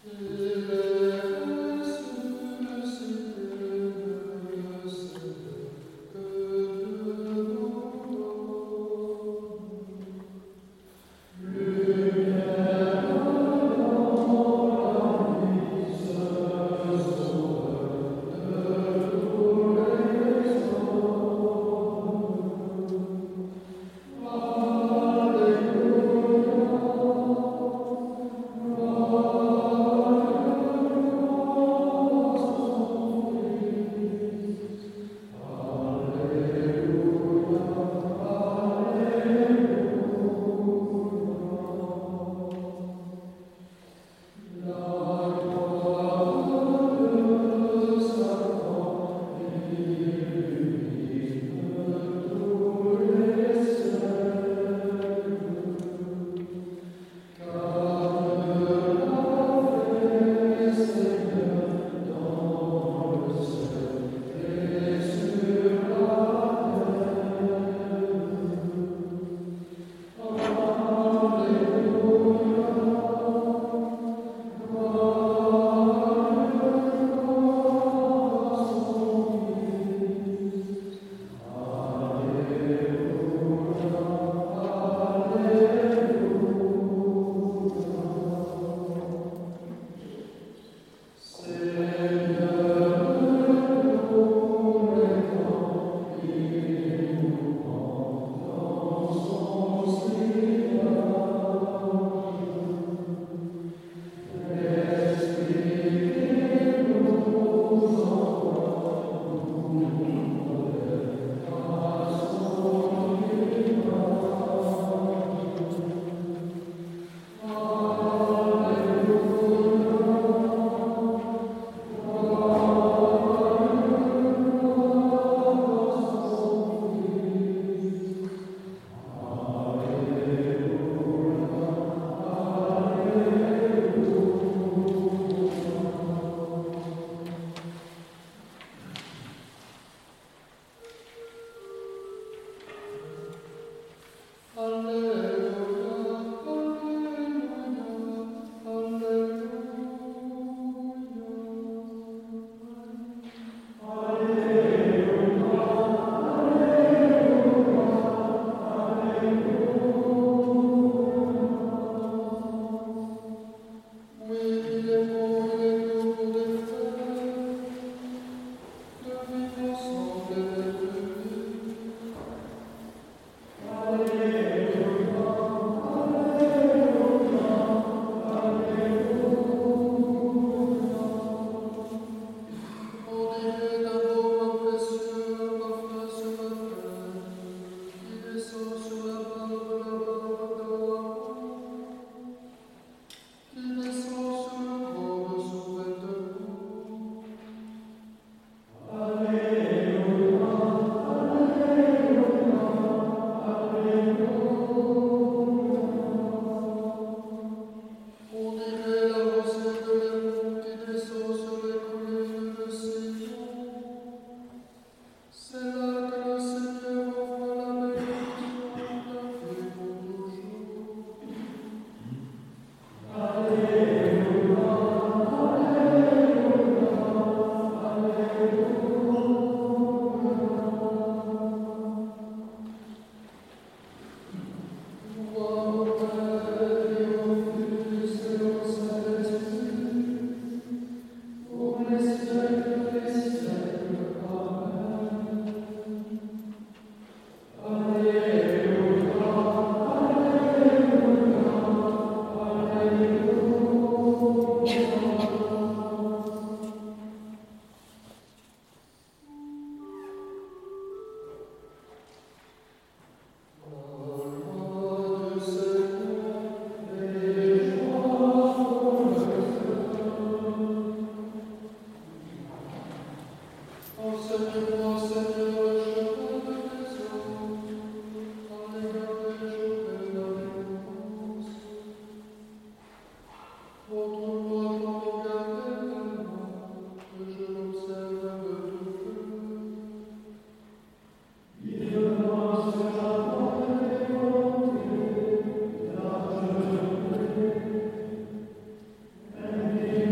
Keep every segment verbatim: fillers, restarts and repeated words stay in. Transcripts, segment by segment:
Amen.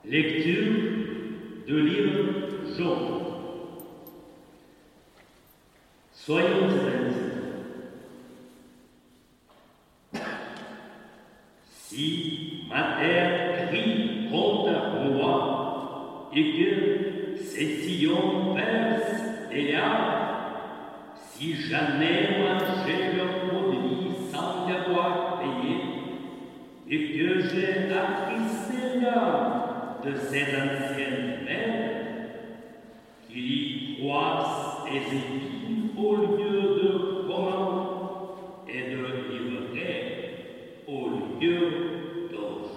Lecture de livre jaune. Soyons attentifs. Si ma terre crie contre moi et que ses sillons versent des larmes, si jamais mangé leur produit sans y avoir payé, et que j'ai attristé l'âme de ces anciennes mères, qu'il y croisse des épines au lieu de froment et de livret au lieu d'os.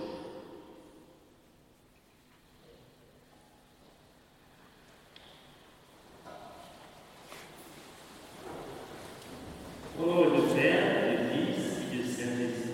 Au nom du Père, du Fils et du Saint-Esprit.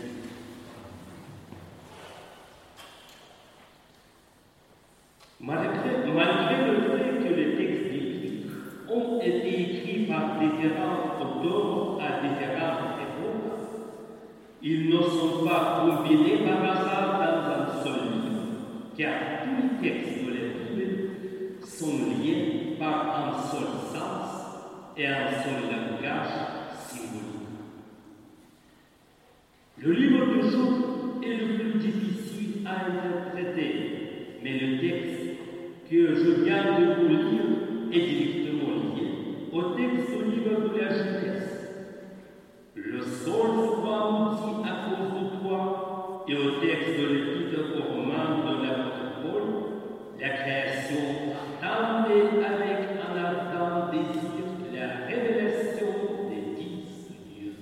Malgré, malgré le fait que les textes bibliques ont été écrits par différents auteurs à différentes époques, ils ne sont pas combinés par hasard dans un seul livre, car tous les textes de la Bible sont liés par un seul sens et un seul langage symbolique. Le livre du jour est le plus difficile à interpréter, mais le texte que je viens de vous lire est directement lié au texte du livre de la Genèse. Le sol soit maudit à cause de toi, et au texte de l'épître aux Romains de l'apôtre Paul, la création attendait avec un ardent désir la révélation des fils de Dieu.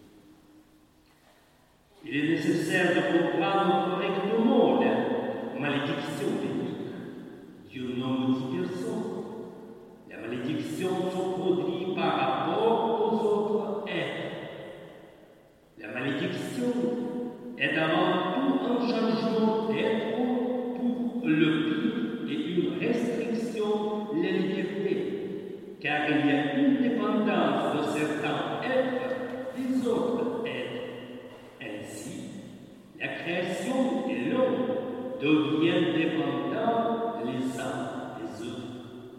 Il est nécessaire de comprendre correctement la malédiction des Dieu ne maudit personne. La malédiction se produit par rapport aux autres êtres. La malédiction est avant tout un changement d'être pour le pire et une restriction de la liberté, car il y a une dépendance de certains êtres des autres êtres. Ainsi, la création et l'homme deviennent dépendants les uns des autres.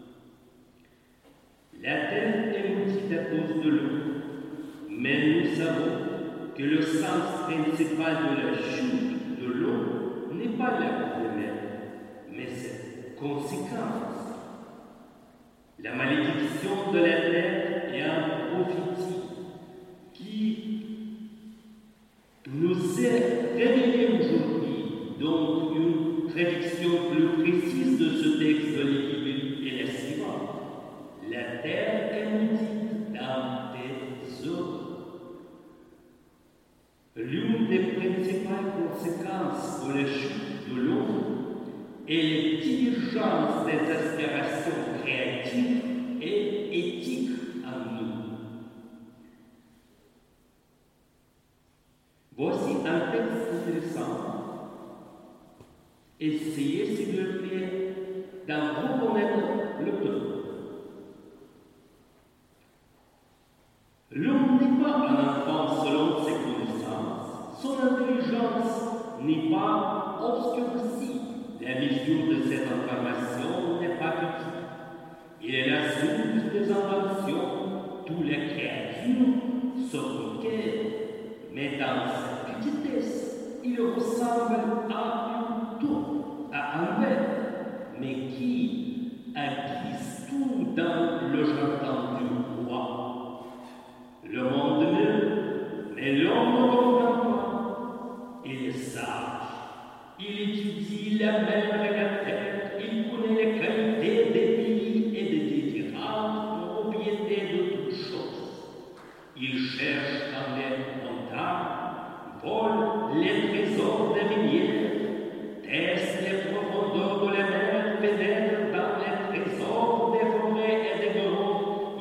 La terre est maudite à cause de l'eau, mais nous savons que le sens principal de la chute de l'eau n'est pas la problème, mais cette conséquence. La malédiction de la terre est un prophétie qui nous est révélée aujourd'hui, donc une prédiction plus précise de ce texte de l'Évangile est la suivante. La terre est maudite dans tes œuvres. L'une des principales conséquences de la chute de l'homme est les divergences des aspirations créatives et éthiques en nous. Voici un texte intéressant. Essayez, s'il vous plaît, d'en reconnaître l'auteur. L'homme n'est pas un enfant selon ses connaissances. Son intelligence n'est pas obscurcie. La mesure de cette information n'est pas petite. Il est la source des inventions. Toutes les créatures se requièrent. Mais dans sa petitesse, il ressemble à une tour, à un verre, mais qui aiguise tout dans le jardin du roi. Le monde meurt, mais l'homme ne comprend pas. Il est sage. Il étudie la mer et la terre. Il connaît les qualités des pays et des différentes propriétés de toutes choses. Il cherche dans les montagnes, vole les trésors des rivières, teste les profondeurs de la mer, pénètre dans les trésors des forêts et des grottes.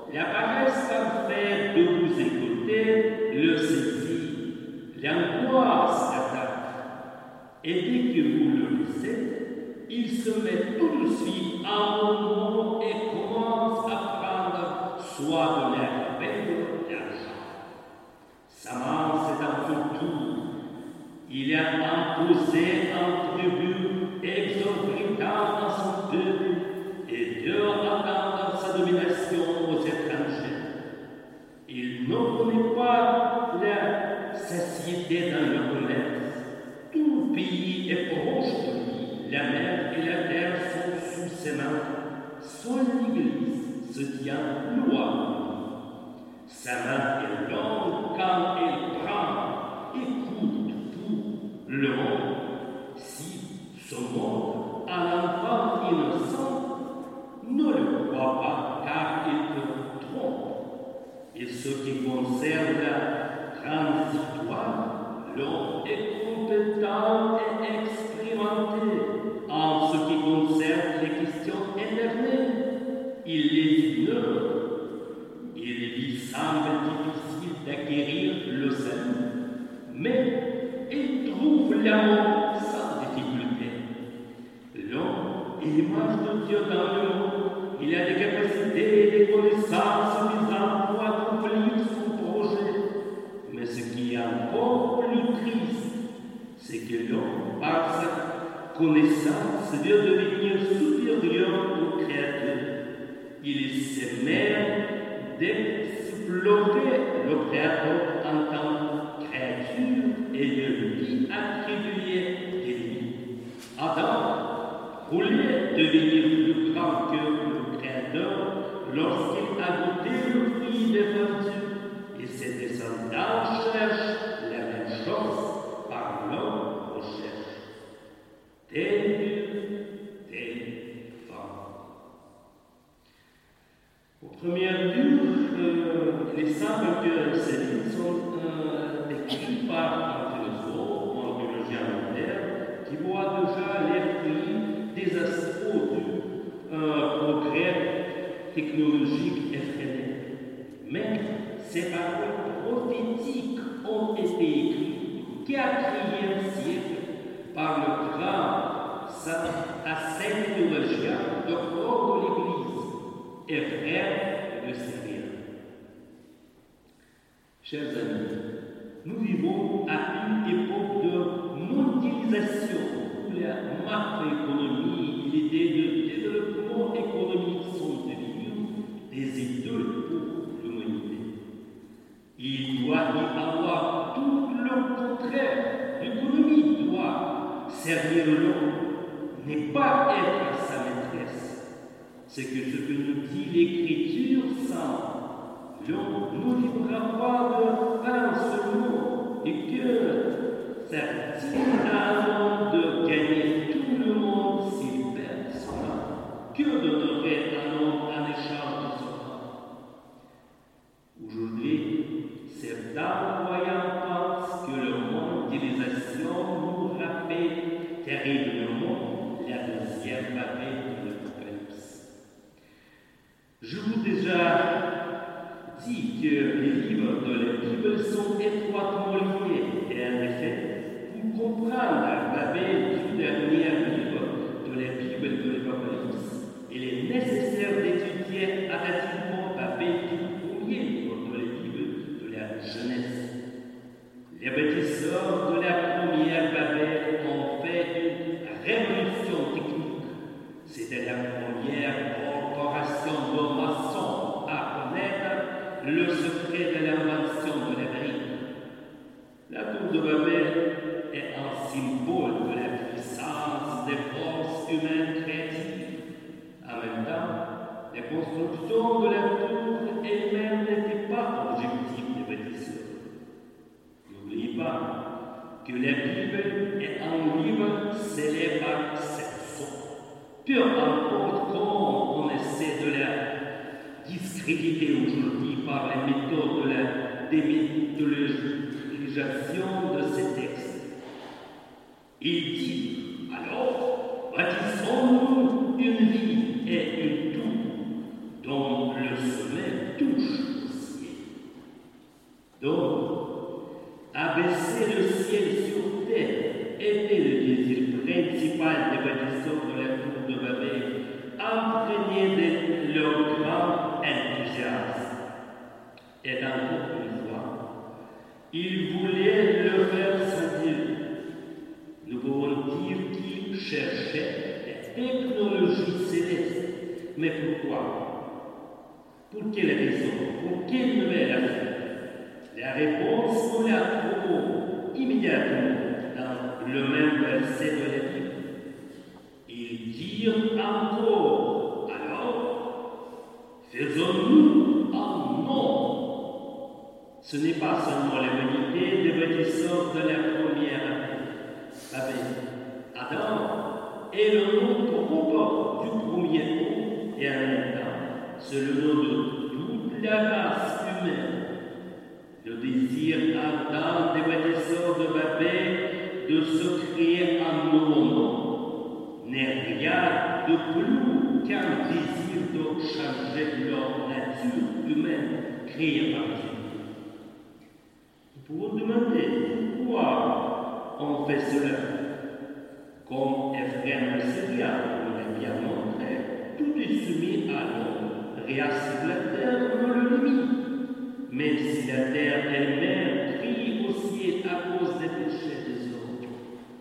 la paresse parfaite de vous écouter le saisit, l'angoisse l'attaque, et dès que vous le laissez, il se met tout de suite en mouvement et commence à prendre soit de l'air avec de l'argent. S'avance dans son tour. Il a imposé un tribut exorbitant à son peuple et Dieu attend sa domination aux étrangers. Il ne connaît pas la satiété dans le commerce. Tout le pays est proche de lui. La mer et la terre sont sous ses mains. Son église se tient loin de lui. Sa main est longue quand elle prend et coûte pour le monde. Si ce monde a l'enfant innocent, ne le crois pas car il te trompe. Et ce qui concerne la transitoire, l'homme est compétent et expérimenté. En ce qui concerne les questions éternelles, il les ignore. Il lui semble difficile d'acquérir le salut, mais il trouve l'amour sans difficulté. L'homme est l'image de Dieu dans le monde. Il a des capacités et des connaissances suffisantes pour accomplir son projet. Mais ce qui est encore plus triste, c'est que l'homme, par sa connaissance, veut devenir supérieur au Créateur. Il s'émère d'explorer le Créateur en tant que créature et de lui attribuer des limites. Adam voulait devenir plus grand que le Créateur lorsqu'il a goûté le fruit des vertus, et ses descendants cherchent la même chose par l'homme recherche. Tel Dieu, tel femme. Au premier lieu, euh, il semble que ces livres sont euh, écrits par un philosophe ou un théologien moderne qui voit déjà les fruits des assauts du euh, progrès technologique effréné. Mais ces paroles prophétiques ont été écrites quatrième siècle par le grand ascète théologien, docteur de l'Église et frère de Syrie. Chers amis, nous vivons à une époque de mondialisation où la macroéconomie et l'idée de développement économique sont devenues des idoles pour l'humanité. Il doit y avoir tout le contraire. L'économie doit servir l'homme, n'est pas être sa maîtresse. C'est que ce que nous dit l'Écriture sainte. L'homme ne vivra pas de pain seulement et que ça tient à un homme de gagner tout le monde s'il perd son âme. Que donnerait un homme en échange de son âme? Aujourd'hui, certains croyants pensent que la mondialisation nous rappelle terriblement la deuxième Babel de l'Apocalypse. Je vous ai déjà dit que les livres de la Bible sont étroitement liés, et en effet, pour comprendre la Babel du dernier livre de la Bible de l'Apocalypse, il est nécessaire d'étudier attentivement Babel du premier livre de la Bible de la Genèse. Les bâtisseurs de la première Babel ont fait une révolution technique. C'était la première corporation de maçons à connaître le secret de l'invention de la brique. La tour de Babel est un symbole de la puissance des forces humaines créatives. En même temps, la construction de la tour elle-même n'était pas l'objectif des bâtisseurs. N'oubliez pas que la Bible est un livre scellé par sept sons. Peu importe comment on essaie de la discrédité aujourd'hui par les méthodes de la démythologisation de ces textes. Il dit, alors, bâtissons-nous une ville et une tour dont le sommet tout Abaisser le ciel sur terre était le désir principal des bâtisseurs de la tour de Babel, imprégné de leur grand enthousiasme. Et encore une fois, ils voulaient le faire sentir. Nous pouvons dire qu'ils cherchaient la technologie céleste. Mais pourquoi? Pour quelle raison? Pour quelle nouvelle affaire? La réponse, nous la trouvons immédiatement dans le même verset de la Bible. Ils dirent encore, alors, faisons-nous un nom. Ce n'est pas seulement l'humanité des bâtisseurs de la première Babel. Adam est le nom propre du premier homme et en même temps, c'est le nom de toute la race humaine. Le désir ardent des bâtisseurs de Babel de se créer un nouveau nom n'est rien de plus qu'un désir de changer leur nature humaine créée par Dieu. Nous pouvons demander pourquoi on fait cela. Comme Ephrem le Syrien nous l'a bien montré, tout est soumis à l'homme, rien sur la terre ne le limite. Même si la terre elle-même crie au ciel à cause des péchés des hommes.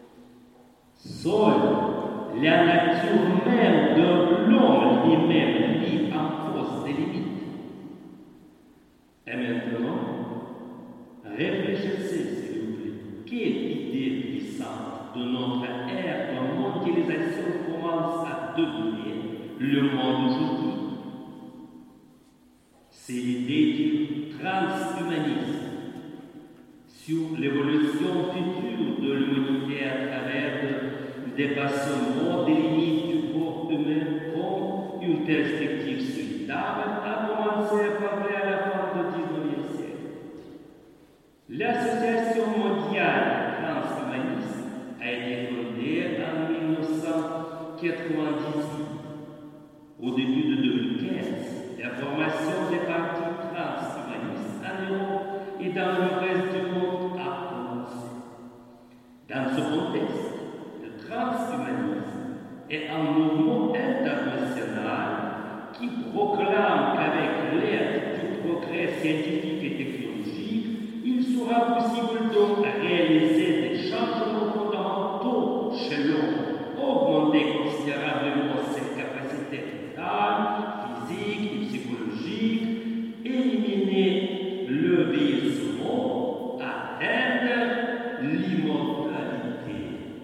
Seule la nature même de l'homme lui-même lui impose des limites. Et maintenant, réfléchissez, s'il vous plaît, quelle idée puissante de notre ère de mondialisation commence à devenir le monde aujourd'hui. C'est l'idée du transhumanisme sur l'évolution future de l'humanité à travers le dépassement des limites du corps humain comme une perspective souhaitable a commencé à parler à la fin du dix-neuvième siècle. L'Association mondiale transhumanisme a été fondée en mille neuf cent quatre-vingt-dix-huit. Au début de deux mille quinze, la formation des partis transhumanistes en Europe et dans le reste du monde a commencé. Dans ce contexte, le transhumanisme est un mouvement international qui proclame qu'avec l'aide du progrès scientifique et technologique, il sera possible de réaliser des changements fondamentaux chez l'homme, augmenter considérablement ses capacités mentales, physiques et psychologiques, éliminer le vieillissement, atteindre l'immortalité.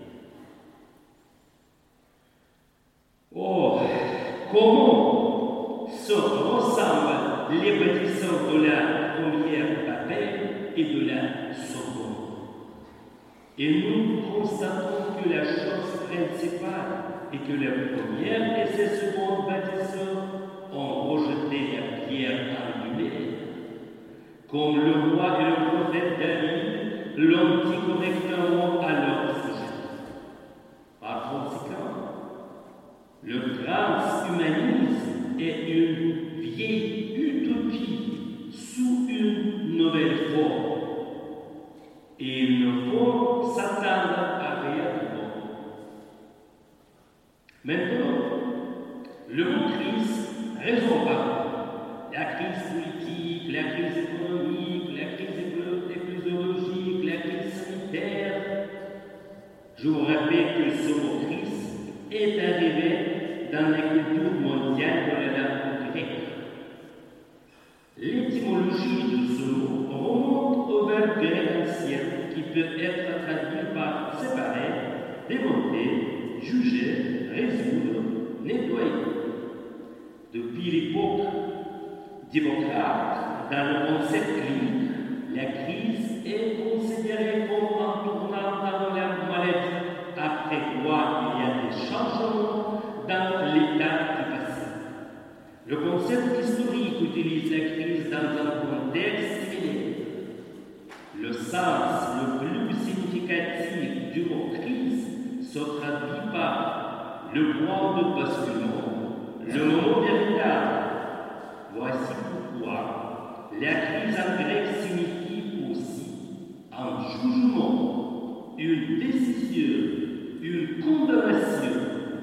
Oh, comment se ressemblent les bâtisseurs de la première Babel et de la seconde? Et nous constatons que la chose principale est que la première et ses secondes bâtisseurs ont rejeté la pierre angulaire. Comme le roi et le prophète David l'ont dit correctement à leur sujet. Par conséquent, le transhumanisme est une vieille utopie sous une nouvelle forme. Et il ne faut s'attendre à rien de bon. Maintenant, le mot crise raison par la crise politique, la crise économique, la crise écologique, la crise sanitaire. Je vous rappelle que ce mot crise est arrivé dans la culture mondiale de la langue grecque. L'étymologie de ce mot remonte au verbe grec ancien qui peut être traduit par séparer, démonter, juger, résoudre, nettoyer. Depuis l'époque d'Hippocrate, dans le concept clinique, la crise est considérée comme un tournant dans la maladie, après quoi il y a des changements dans l'état du patient. Le concept historique utilise la crise dans un contexte similaire. Le sens le plus significatif du mot crise se traduit par le point de basculement, le moment véritable. Voici pourquoi la crise en grec signifie aussi un une condamnation.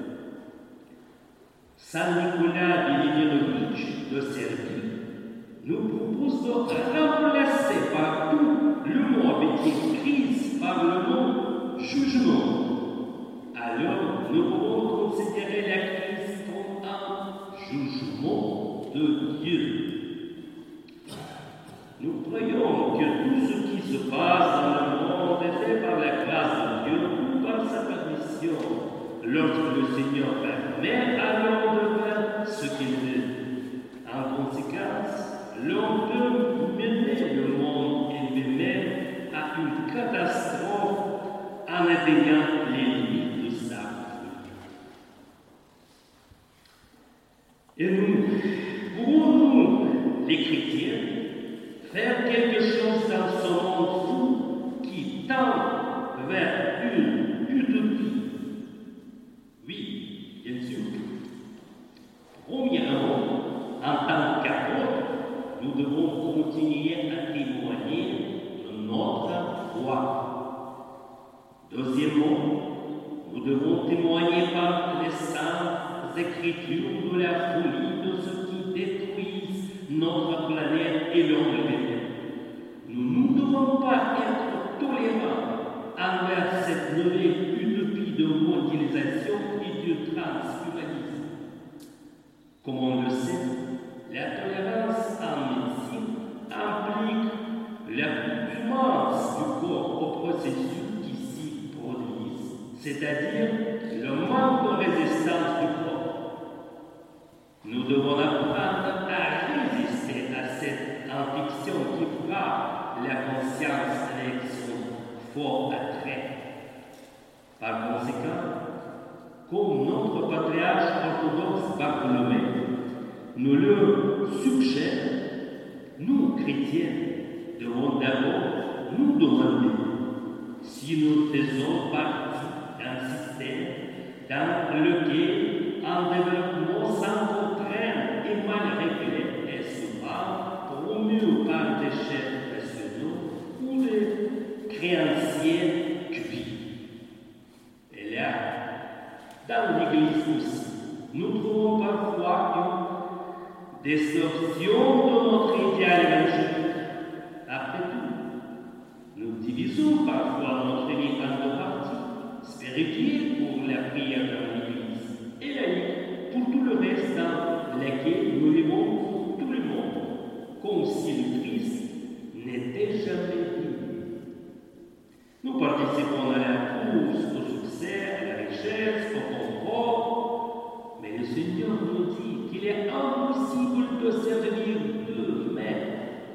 Saint Nicolas Davidovitch de Serbie nous propose de remplacer par tout le mot avec crise par le mot jugement. Alors, nous pouvons considérer la crise comme un jugement de Dieu. Nous croyons que tout ce qui se passe dans le monde est fait par la grâce de Dieu ou par sa permission. Lorsque le Seigneur permet à l'homme de faire ce qu'il veut. En conséquence, l'homme peut mener le monde et lui-même à une catastrophe en atteignant les limites de sa vie. Et nous, pouvons-nous, les chrétiens, faire quelque chose dans ce monde fou qui tend vers une utopie? Oui, bien sûr. Premièrement, en tant qu'apôtres, nous devons continuer à témoigner de notre foi. Deuxièmement, nous devons témoigner par les saintes écritures de la folie de ceux qui détruisent notre planète et l'homme lui-même. Nous ne devons pas être tolérants envers cette nouvelle utopie de mondialisation et de transhumanisme. Comme on le sait, la tolérance en médecine implique l'accoutumance du corps aux processus qui s'y produisent, c'est-à-dire le manque de résistance du corps. Nous devons apprendre à résister à cette infection qui frappe la conscience avec son fort attrait. Par conséquent, comme notre patriarche orthodoxe Bartholomé nous le suggère, nous, chrétiens, devons d'abord nous demander si nous faisons partie d'un système dans lequel un développement sans contrainte et mal réglé est souvent promu par des chefs nationaux ou des créanciers cupides. Et là, dans l'Église aussi, nous trouvons parfois une distorsion de notre idéal évangélique. Après tout, nous divisons parfois notre vie en deux parties, spirituelle pour la prière dans l'Église et laïque pour tout le reste dans laquelle nous vivons pour tout le monde, comme si le Christ n'était jamais venu. Nous participons à la course au succès, à la richesse, au confort, mais le Seigneur nous dit qu'il est impossible de servir deux maîtres.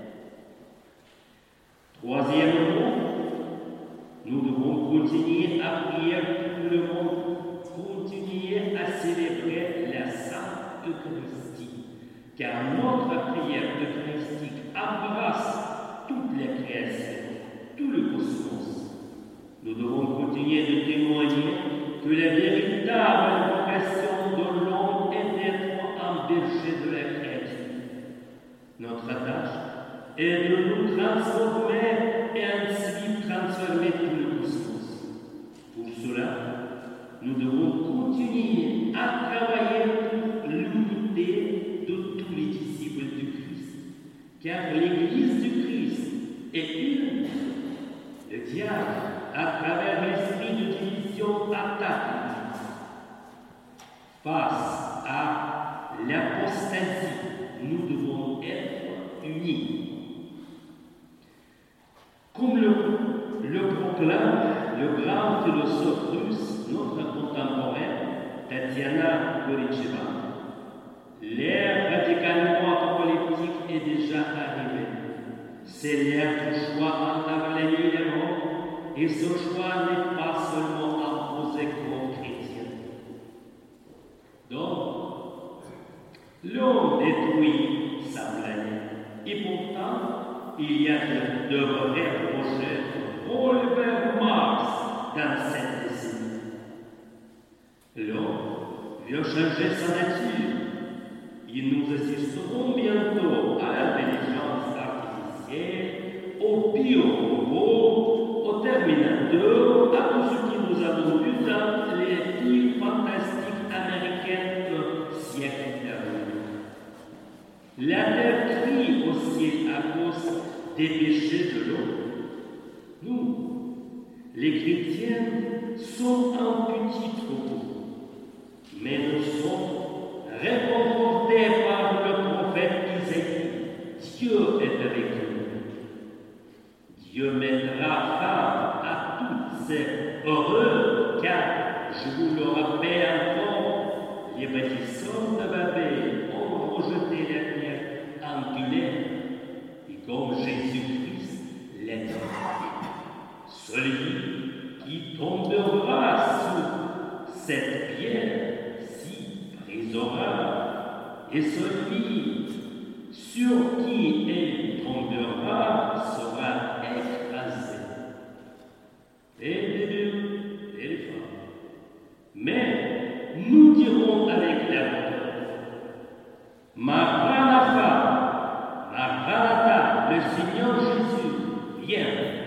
Troisièmement, nous devons continuer à prier pour le monde, continuer à célébrer la Sainte Eucharistie, car notre prière eucharistique embrasse toute la création, tout le cosmos. Nous devons continuer de témoigner que la véritable vocation de l'homme est d'être un berger de la créature. Notre tâche est de nous transformer et ainsi transformer tout le cosmos. Pour cela, nous devons continuer à travailler pour l'unité de tous les disciples du Christ, car l'Église du Christ est une. Le diable, à travers l'esprit de division, attaque l'Église. Face à l'apostasie, nous devons être unis. Comme le, le proclame le grand philosophe russe, notre contemporain, Tatiana Goricheva, l'ère radicalement apocalyptique est déjà arrivée. C'est l'ère du choix entre la vie et la mort, et ce choix n'est pas seulement imposé aux chrétiens. Donc, l'homme détruit sa planète, et pourtant, il y a de, de vrais projets de rôle vers Mars dans cette décennie. L'homme veut changer sa nature. Et nous assisterons bientôt à l'intelligence artificielle, au bio-robot, au Terminateur, à tout ce que nous avons vu dans des péchés de l'autre. Nous, les chrétiens, sommes un petit troupeau, mais nous sommes réconfortés par le prophète Isaïe. Dieu est avec nous. Dieu mettra fin à toutes ces horreurs, car, je vous le rappelle encore, les bâtisseurs de Babel ont rejeté la pierre angulaire, et comme Jésus-Christ l'est. Celui qui tombera sur cette pierre si brisera, et celui sur qui elle tombera sera écrasé. Et les deux, et les femmes. Mais nous dirons avec la Maranatha, Maranatha, le Seigneur Jésus vient.